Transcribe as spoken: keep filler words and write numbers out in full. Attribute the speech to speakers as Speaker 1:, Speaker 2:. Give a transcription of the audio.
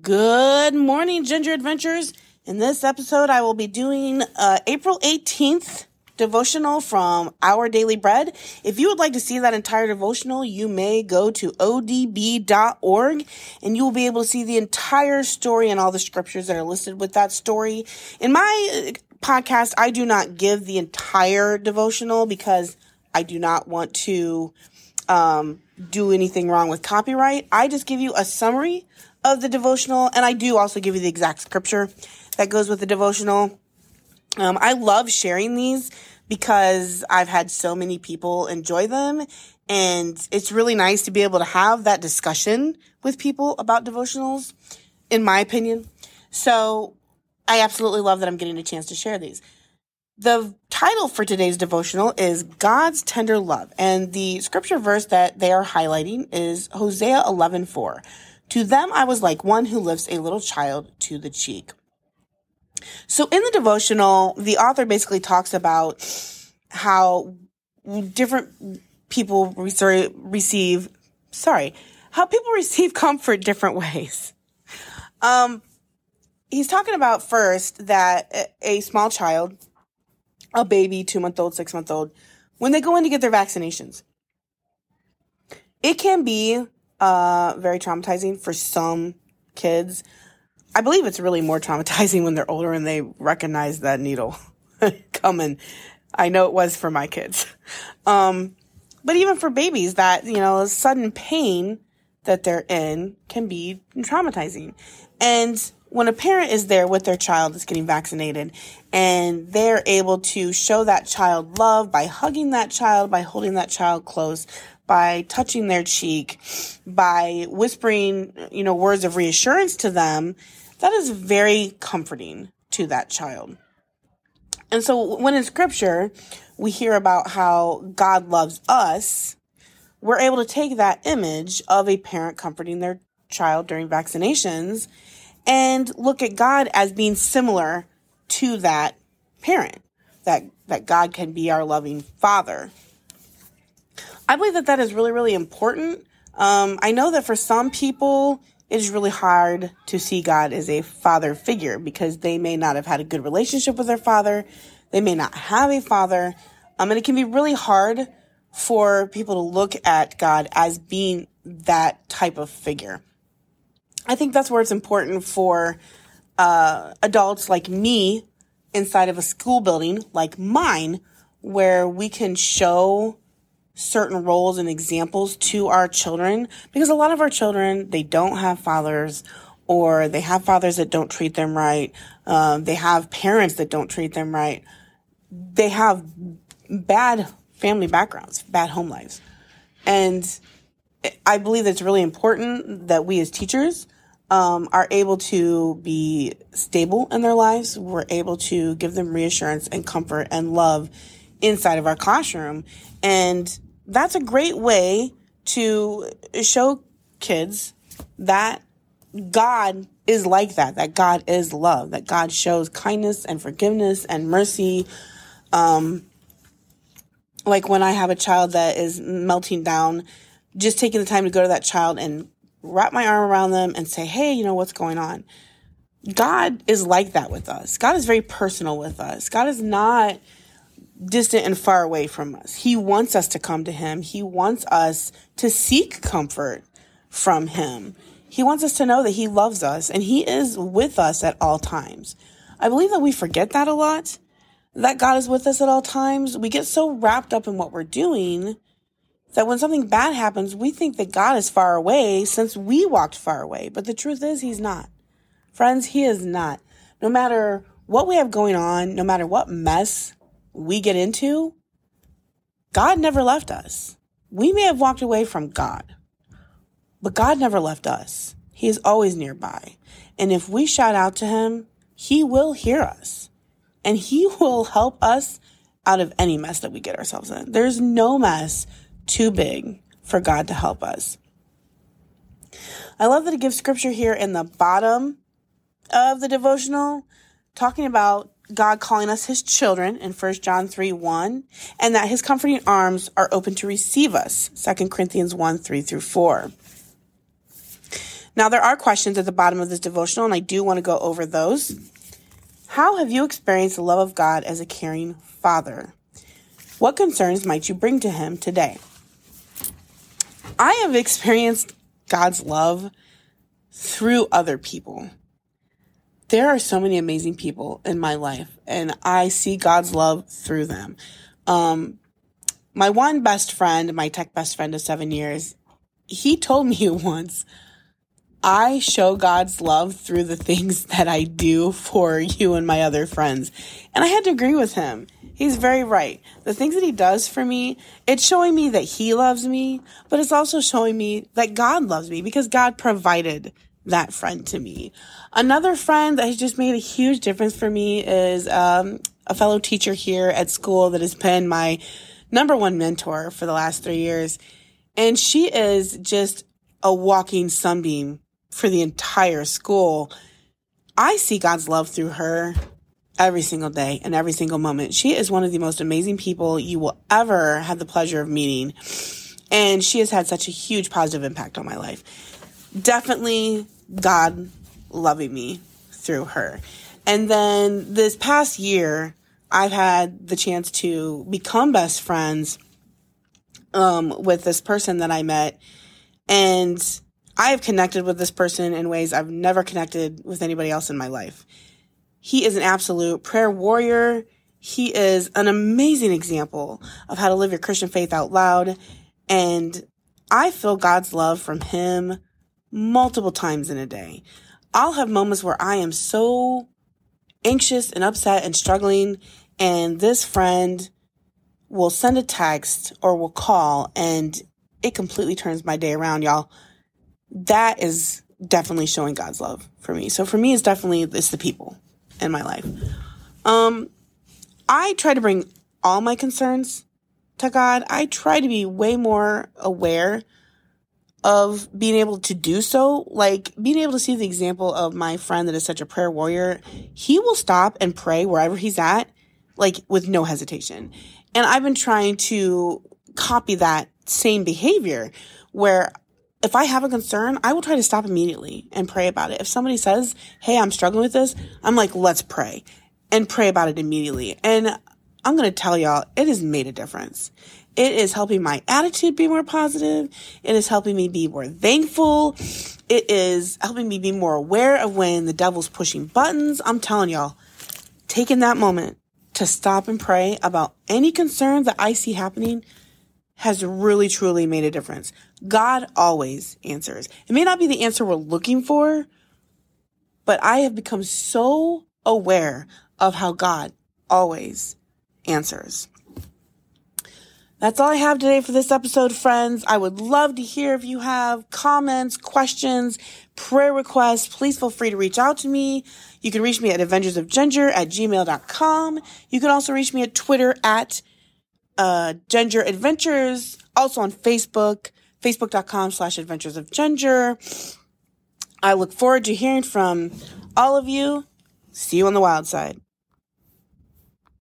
Speaker 1: Good morning, Ginger Adventures. In this episode, I will be doing uh, April eighteenth devotional from Our Daily Bread. If you would like to see that entire devotional, you may go to O D B dot org and you will be able to see the entire story and all the scriptures that are listed with that story. In my podcast, I do not give the entire devotional because I do not want to um, do anything wrong with copyright. I just give you a summary of the devotional, and I do also give you the exact scripture that goes with the devotional. Um, I love sharing these because I've had so many people enjoy them, and it's really nice to be able to have that discussion with people about devotionals, in my opinion. So I absolutely love that I'm getting a chance to share these. The title for today's devotional is God's Tender Love, and the scripture verse that they are highlighting is Hosea eleven four. To them I was like one who lifts a little child to the cheek. So in the devotional, the author basically talks about how different people re- receive, sorry, how people receive comfort different ways. Um, he's talking about first that a small child, a baby, two-month-old, six-month-old, when they go in to get their vaccinations, it can be uh, very traumatizing for some kids. I believe it's really more traumatizing when they're older and they recognize that needle coming. I know it was for my kids. Um, but even for babies, that, you know, sudden pain that they're in can be traumatizing. And when a parent is there with their child that's getting vaccinated and they're able to show that child love by hugging that child, by holding that child close, by touching their cheek, by whispering, you know, words of reassurance to them, that is very comforting to that child. And so when in scripture we hear about how God loves us, we're able to take that image of a parent comforting their child during vaccinations and look at God as being similar to that parent, that, that God can be our loving father. I believe that that is really, really important. Um, I know that for some people, it is really hard to see God as a father figure because they may not have had a good relationship with their father. They may not have a father. Um, and it can be really hard for people to look at God as being that type of figure. I think that's where it's important for uh, adults like me inside of a school building like mine, where we can show certain roles and examples to our children, because a lot of our children, they don't have fathers, or they have fathers that don't treat them right. Um, they have parents that don't treat them right. They have bad family backgrounds, bad home lives. And I believe it's really important that we as teachers um, are able to be stable in their lives. We're able to give them reassurance and comfort and love inside of our classroom. And that's a great way to show kids that God is like that, that God is love, that God shows kindness and forgiveness and mercy. Um, like when I have a child that is melting down, just taking the time to go to that child and wrap my arm around them and say, hey, you know, what's going on? God is like that with us. God is very personal with us. God is not distant and far away from us. He wants us to come to him. He wants us to seek comfort from him. He wants us to know that he loves us and he is with us at all times. I believe that we forget that a lot, that God is with us at all times. We get so wrapped up in what we're doing that when something bad happens, we think that God is far away since we walked far away. But the truth is, he's not. Friends, he is not. No matter what we have going on, no matter what mess we get into, God never left us. We may have walked away from God, but God never left us. He is always nearby. And if we shout out to him, he will hear us and he will help us out of any mess that we get ourselves in. There's no mess too big for God to help us. I love that it gives scripture here in the bottom of the devotional, talking about God calling us his children in First John three one, and that his comforting arms are open to receive us, Second Corinthians one three through four. Now, there are questions at the bottom of this devotional, and I do want to go over those. How have you experienced the love of God as a caring father? What concerns might you bring to him today? I have experienced God's love through other people. There are so many amazing people in my life, and I see God's love through them. Um, my one best friend, my tech best friend of seven years, he told me once, I show God's love through the things that I do for you and my other friends. And I had to agree with him. He's very right. The things that he does for me, it's showing me that he loves me, but it's also showing me that God loves me because God provided that friend to me. Another friend that has just made a huge difference for me is um, a fellow teacher here at school that has been my number one mentor for the last three years. And she is just a walking sunbeam for the entire school. I see God's love through her every single day and every single moment. She is one of the most amazing people you will ever have the pleasure of meeting. And she has had such a huge positive impact on my life. Definitely God loving me through her. And then this past year, I've had the chance to become best friends um, with this person that I met. And I have connected with this person in ways I've never connected with anybody else in my life. He is an absolute prayer warrior. He is an amazing example of how to live your Christian faith out loud. And I feel God's love from him multiple times in a day. I'll have moments where I am so anxious and upset and struggling, and this friend will send a text or will call, and it completely turns my day around, y'all. That is definitely showing God's love for me. So for me, it's definitely, it's the people in my life. Um, I try to bring all my concerns to God. I try to be way more aware of being able to do so. Like being able to see the example of my friend that is such a prayer warrior. He will stop and pray wherever he's at, like with no hesitation. And I've been trying to copy that same behavior where if I have a concern, I will try to stop immediately and pray about it. If somebody says, hey, I'm struggling with this, I'm like, let's pray and pray about it immediately. And I'm going to tell y'all, it has made a difference. It is helping my attitude be more positive. It is helping me be more thankful. It is helping me be more aware of when the devil's pushing buttons. I'm telling y'all, taking that moment to stop and pray about any concern that I see happening has really, truly made a difference. God always answers. It may not be the answer we're looking for, but I have become so aware of how God always answers. That's all I have today for this episode, friends. I would love to hear if you have comments, questions, prayer requests. Please feel free to reach out to me. You can reach me at adventures of ginger at gmail dot com. You can also reach me at Twitter at uh, Ginger Adventures. Also on Facebook, facebook dot com slash adventures of ginger. I look forward to hearing from all of you. See you on the wild side.